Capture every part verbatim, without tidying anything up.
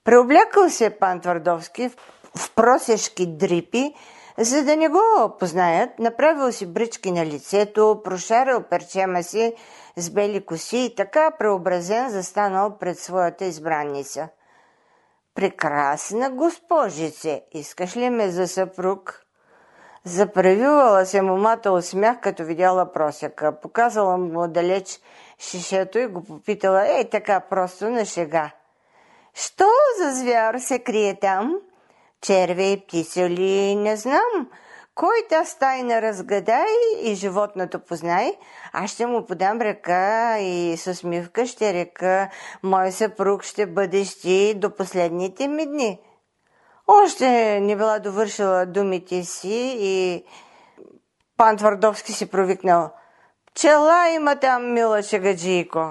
Преоблякал се пан Твърдовски в просешки дрипи, за да не го познаят, направил си брички на лицето, прошарил перчема си с бели коси и така преобразен застанал пред своята избранница. Прекрасна госпожице, искаш ли ме за съпруг? Заправила се момата от смях, като видяла просяка. Показала му далеч шишето и го попитала, ей така просто на шега. Що за звяр се крие там? Черве и птица ли? Не знам. Кой тази тайна разгадай и животното познай, аз ще му подам ръка и с усмивка ще река, мой съпруг ще бъдеш ти до последните ми дни. Още не била довършила думите си и пан Твърдовски си провикнал. Пчела има там, мила шегаджийко.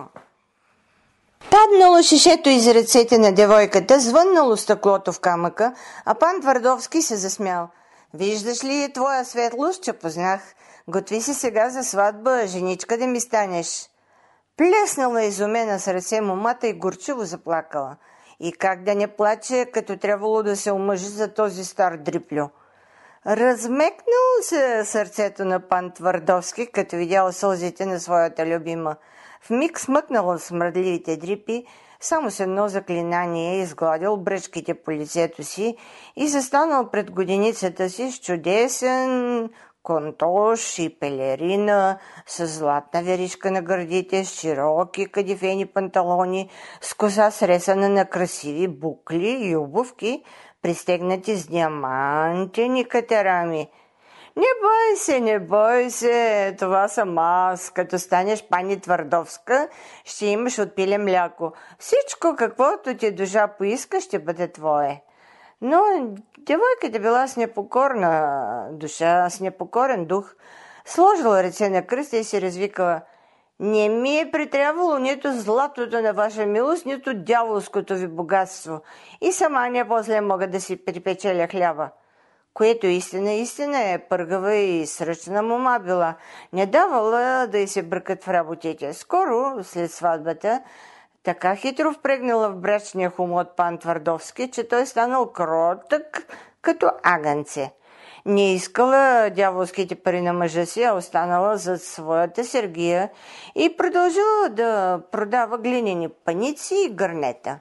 Паднало шишето из ръцете на девойката, звъннало стъклото в камъка, а пан Твърдовски се засмял. Виждаш ли твоя светлост, че познах? Готви си сега за сватба, женичка да ми станеш. Плеснала изумена с ръце момата и горчиво заплакала. И как да не плаче, като трябвало да се омъжи за този стар дриплю. Размекнало се сърцето на пан Твърдовски, като видял сълзите на своята любима. Вмиг смъкнал смръдливите дрипи, само с едно заклинание изгладил бръчките по лицето си и застанал пред годеницата си с чудесен контош и пелерина, с златна веришка на гърдите, с широки кадифени панталони, с коса сресана на красиви букли и обувки, пристегнати с диамантени катерами. Не бой се, не бой се, това съм аз. Като станеш пани Твърдовска, ще имаш отпиле мляко. Всичко, каквото ти душа поиска, ще бъде твое. Но девойката била с непокорна душа, с непокорен дух, сложила ръце на кръста и си развикала. Не ми е притрябвало нито златото на ваша милост, нито дяволското ви богатство. И сама не после мога да си припечеля хляба. Което истина, истина е, пъргава и сръчна мома била. Не давала да й се бъркат в работите. Скоро, след сватбата, така хитро впрегнала в брачния хомот пан Твърдовски, че той станал кротък като агънце. Не искала дяволските пари на мъжа си, а останала за своята сергия и продължила да продава глинени паници и гърнета.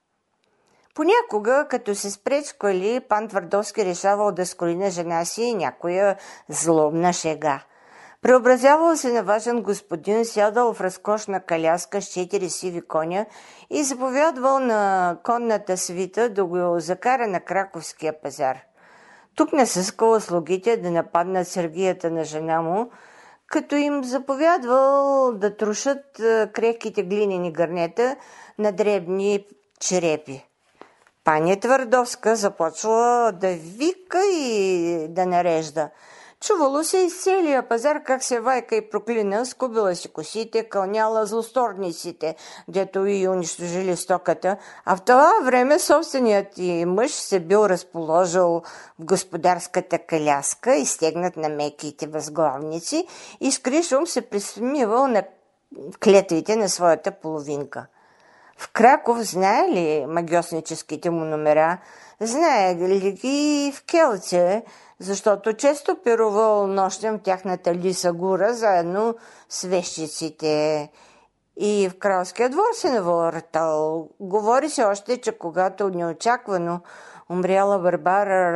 Понякога, като се спречкали, пан Твърдовски решавал да скрои на жена си някоя злобна шега. Преобразявал се на важен господин, сядал в разкошна каляска с четири сиви коня и заповядвал на конната свита да го закара на Краковския пазар. Тук не съскала слугите да нападнат сергията на жена му, като им заповядвал да трошат крехките глинени гърнета на дребни черепи. Паня Твърдовска започва да вика и да нарежда. Чувало се из целия пазар как се вайка и проклина, скубила си косите, кълняла злосторниците, дето и унищожили стоката, а в това време собственият и мъж се бил разположил в господарската каляска, изтегнат на меките възглавници и с кришум се присмивал на клетвите на своята половинка. В Краков знае ли магиосническите му номера? Знае ли ги в Келце, защото често пирувал нощем в тяхната лиса гора, заедно с вещиците. И в кралския двор се навъртал. Говори се още, че когато неочаквано умряла Барбара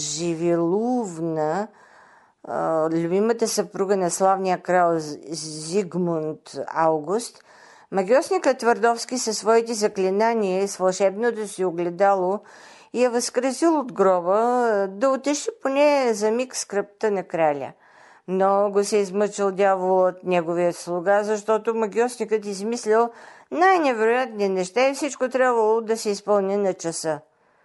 Радживилувна, любимата съпруга на славния крал Зигмунд Август, магиосникът Твърдовски със своите заклинания и с вълшебното си огледало я възкресил от гроба да утеши поне за миг скръпта на краля. Много се измъчил дявол от неговия слуга, защото магиосникът измислил най-невероятни неща и всичко трябвало да се изпълни на часа.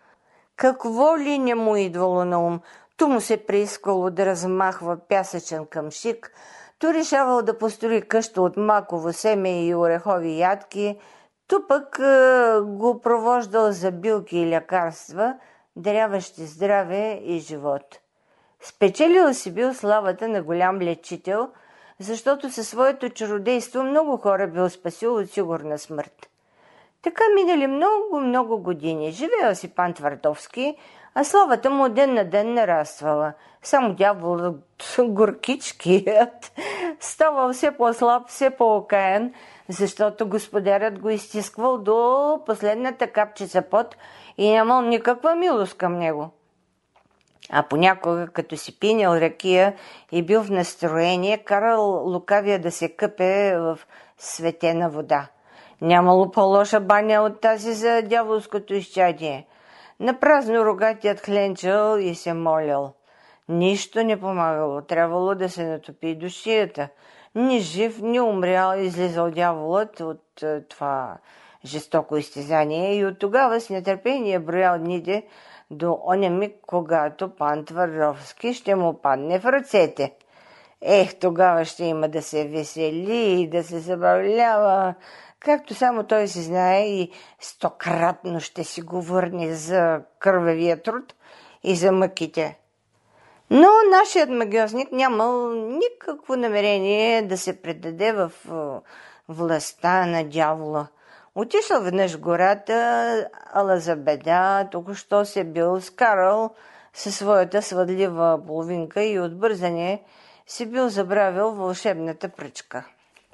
Какво ли не му идвало на ум? Ту му се преисквало да размахва пясъчен къмшик, ту решавал да построи къща от маково семе и орехови ядки, ту пък е, го провождал за билки и лекарства, даряващи здраве и живот. Спечелил си бил славата на голям лечител, защото със своето чародейство много хора бил спасил от сигурна смърт. Така минали много-много години. Живеел си пан Твърдовски, а славата му ден на ден нараствала. Само дяволът горкичкият ставал все по-слаб, все по-окаян, защото господарят го изтисквал до последната капчица пот и нямал никаква милост към него. А понякога, като си пинял ракия и бил в настроение, карал лукавия да се къпе в светена вода. Нямало по-лоша баня от тази за дяволското изчадие. Напразно рогатият хленчал и се молял. Нищо не помагало, трябвало да се натопи до шията. Ни жив, ни умрял, излизал дяволът от е, това жестоко изтезание и от тогава с нетърпение броял дните до оня миг, когато пан Твърдовски ще му падне в ръцете. Ех, тогава ще има да се весели и да се забавлява, както само той си знае, и стократно ще си го върне за кървавия труд и за мъките. Но нашият магиосник нямал никакво намерение да се предаде в властта на дявола. Отишъл веднъж в гората, ала за беда, току-що се бил скарал със своята свъдлива половинка и от бързане си бил забравил вълшебната пръчка.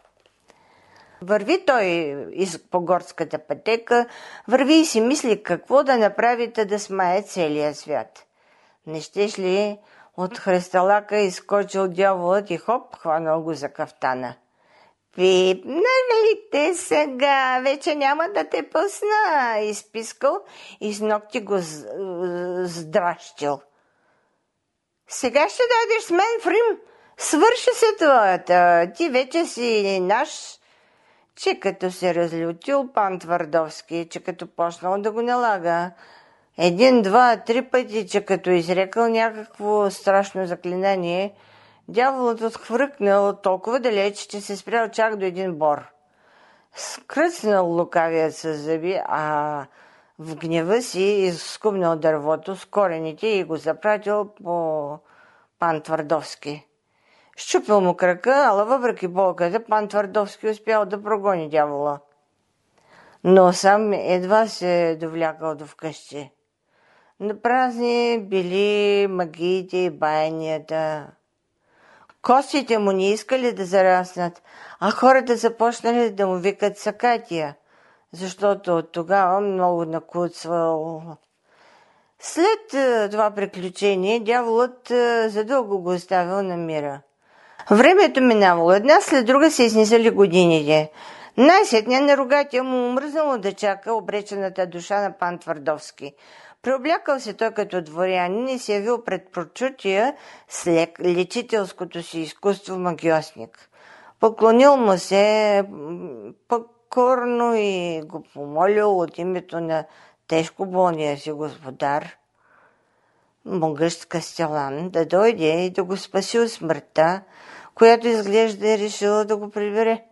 Върви той из по горската пътека, върви и си мисли какво да направите да смае целия свят. Не щеш ли от хръсталака изскочил дяволът и хоп, хванал го за кафтана. Пипнали те сега, вече няма да те пусна, изпискал и с ногти го здращил. Сега ще дойдеш с мен в Рим, свърши се твоята, ти вече си наш. Че като се разлютил пан Твърдовски, че като почнал да го налага, един, два, три пъти, че като изрекал някакво страшно заклинание, дяволът отхвъркнал толкова далеч, че се спрял чак до един бор. Скръцнал лукавият с зъби, а в гнева си изскубнал дървото с корените и го запратил по пан Твърдовски. Щупил му крака, ала въпреки болката, пан Твърдовски успял да прогони дявола. Но сам едва се довлякал до вкъщи. Напразни били магиите и баянията. Костите му не искали да зараснат, а хората започнали да му викат Сакатия, защото от тогава много накуцвал. След това приключение дяволът задълго го оставил на мира. Времето минавало, една след друга се изнизали годините. Най-сетне на рогатия му умръзнало да чака обречената душа на пан Твърдовски. Преоблякал се той като дворянин и се явил пред прочутия с лечителското си изкуство магиосник. Поклонил му се покорно и го помолил от името на тежко болния си господар, могъщ Кастелан, да дойде и да го спаси от смъртта, която изглежда е решила да го прибере.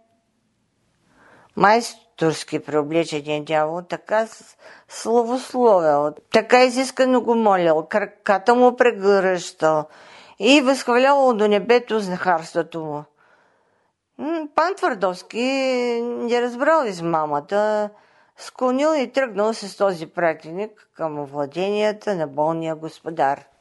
Майсторски преоблечения дявол така славословил, така изискано го молил, краката му прегръщал и възхвалявал до небето знахарството му. Пан Твърдовски не разбрал измамата, склонил и тръгнал с този пратеник към владенията на болния господар.